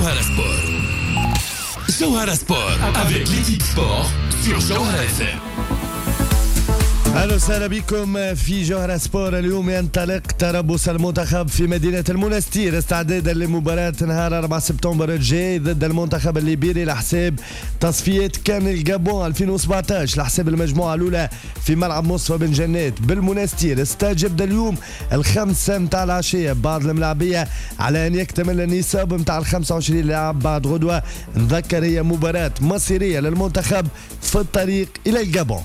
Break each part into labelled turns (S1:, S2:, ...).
S1: Jawhara Sport. Jawhara Sport avec l'équipe sport sur Jawhara FM.
S2: اهلا وسهلا بكم في جوهرة سبور. اليوم ينطلق تربص المنتخب في مدينة المنستير استعدادا لمباراة نهار 4 سبتمبر الجاي ضد المنتخب الليبيري لحساب تصفيات كان الجابون 2017 لحساب المجموعة الأولى في ملعب مصطفى بن جنات بالمنستير. استجب اليوم 5 متاع العشية بعض الملاعبية على أن يكتمل النصاب متاع 25 لاعب بعد غدوة. نذكر هي مباراة مصيرية للمنتخب في الطريق إلى الجابون.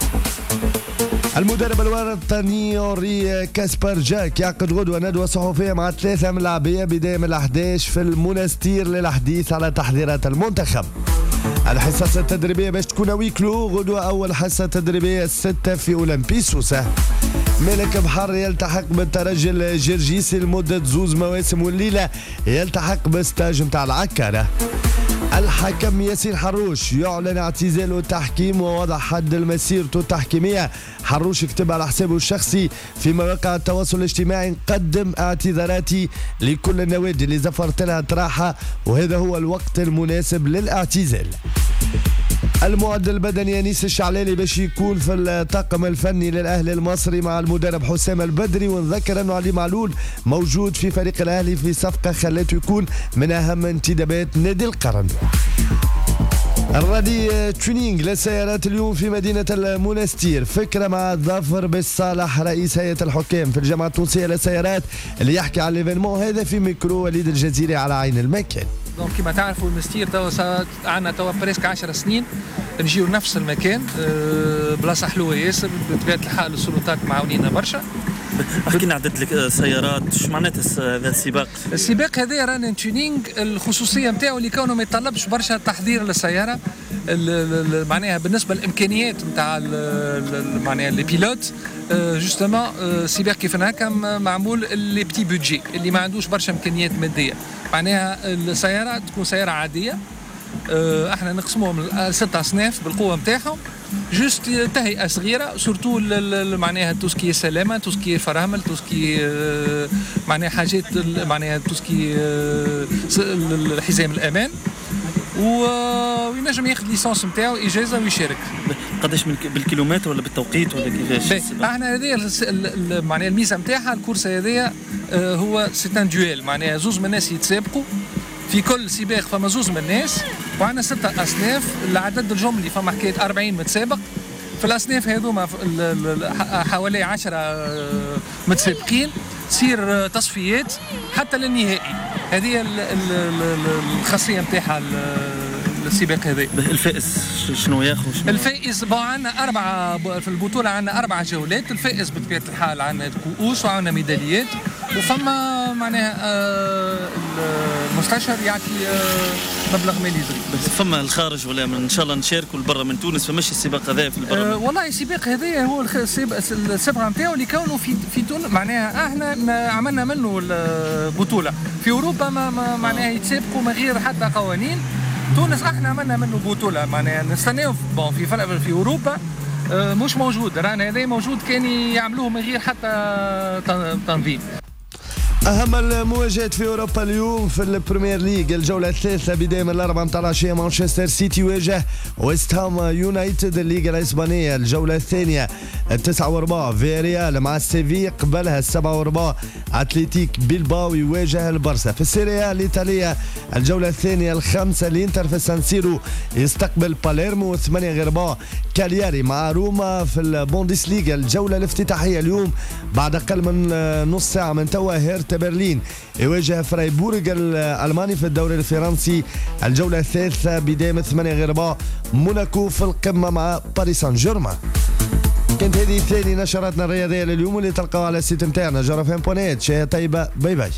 S2: المدرب الوطني يوري كاسبر جاك يعقد غدوة ندوة صحفية مع 3 من اللاعبية بداية من 11 في المنستير للحديث على تحضيرات المنتخب. الحصص التدريبية باش تكون ويكلو غدوة. أول حصة تدريبية 6 في أولمبي سوسة. ملك بحر يلتحق بالترجي الجرجيسي لمدة 2 مواسم والليلة يلتحق بستاج متاع العكارة. الحكم ياسين حروش يعلن اعتزاله التحكيم ووضع حد لمسيرته التحكيمية. حروش كتب على حسابه الشخصي في مواقع التواصل الاجتماعي: نقدم اعتذاراتي لكل النوادي اللي زفرت لها طراحة وهذا هو الوقت المناسب للاعتزال. المعدل البدني أنيس الشعلالي باش يكون في الطاقم الفني للأهلي المصري مع المدرب حسام البدري. ونذكر أنه علي معلول موجود في فريق الأهلي في صفقة خلته يكون من أهم انتدابات نادي القرن. الرادي تونينج للسيارات اليوم في مدينة المنستير. فكرة مع ظافر بالصالح رئيس هيئة الحكام في الجامعة التونسية للسيارات اللي يحكي على الايفينمون هذا في ميكرو وليد الجزيري على عين المكان.
S3: دونك كما تعرفوا المستير توا عندنا توا بريسك 10 سنين نجيو نفس المكان. بلاصه حلوه ياسر بطبيعه الحال. السلطات معاونينا برشا.
S4: احكي لنا عدد لك سيارات شو معناتها هذا السباق؟
S3: السباق هذا رانا تيونينغ الخصوصيه نتاعو اللي كونه ما يتطلبش برشا تحضير للسياره. معناها بالنسبه للامكانيات نتاع معناها لي بيلوت جوستومون سباق كيف هكا معمول لي بتي بودجي اللي ما عندوش برشا امكانيات ماديه. معناها السياره تكون سياره عاديه. احنا نقسموهم 6 اصناف بالقوه نتاعهم. جوست تهيئه صغيره سورتو معناها توسكي سلامه توسكي فرامل توسكي معناها حاجات معناها توسكي الحزام الامان وينجم ياخذ ليسانس نتاعو اجازه ويشارك.
S4: قداش بالكيلومتر ولا بالتوقيت ولا كيفاش؟
S3: احنا هذه معناها الميزه نتاعها الكورسه هذه هو سيتان دويل. معناها 2 من الناس يتسابقوا في كل سباق. فما 2 من الناس وعندنا 6 اصناف. العدد الجملي فما حكايه 40 متسابق في الاصناف هذوما حوالي 10 متسابقين. تصير تصفيات حتى للنهائي. هذه الخاصيه نتاعها السباق هذا.
S4: الفائز شنو ياخذ؟
S3: الفائز عندنا 4 في البطوله. عندنا 4 جولات. الفائز بطبيعه الحال عندنا كؤوس وعندنا ميداليات وفما معناها المستشار يعطي مبلغ مالي زاد.
S4: بس فما الخارج ولا ان شاء الله نشاركوا لبرا من تونس؟ فماشي السباق هذا في البرا؟
S3: والله السباق هذا هو السباق نتاعو اللي كونه في تونس. معناها احنا عملنا منه البطوله في اوروبا. ما معناها يتسابقوا من غير حتى قوانين. تونس احنا عملنا منه بطوله. معناها نستناو في اوروبا مش موجود. رانا هذا موجود كان يعملوه من غير حتى تنظيم.
S2: أهم المواجهات في أوروبا اليوم في البريمير ليج الجولة الثالثة بداية من 4 متاع العشية. مانشستر سيتي يواجه ويست هام يونايتد. الليغا الإسبانية الجولة الثانية 9:15 فياريال مع سيفي. قبلها 7:15 أتليتيك بيلباو يواجه البارسا. في السيريا الإيطالية الجولة الثانية 5 الإنتر في سانسيرو يستقبل باليرمو. 8:15 كالياري مع روما. في البوندسليغا الجولة الافتتاحية اليوم بعد أقل من نص ساعة من توا هيرتا برلين يواجه فرايبورغ الألماني. في الدوري الفرنسي الجولة الثالثة بداية من 8:15 موناكو في القمة مع باريس سان جيرمان. كانت هذه ثاني نشراتنا الرياضية لليوم اللي تلقاوها على السيت نتاعنا جرفان.net. شيء طيبة. باي باي.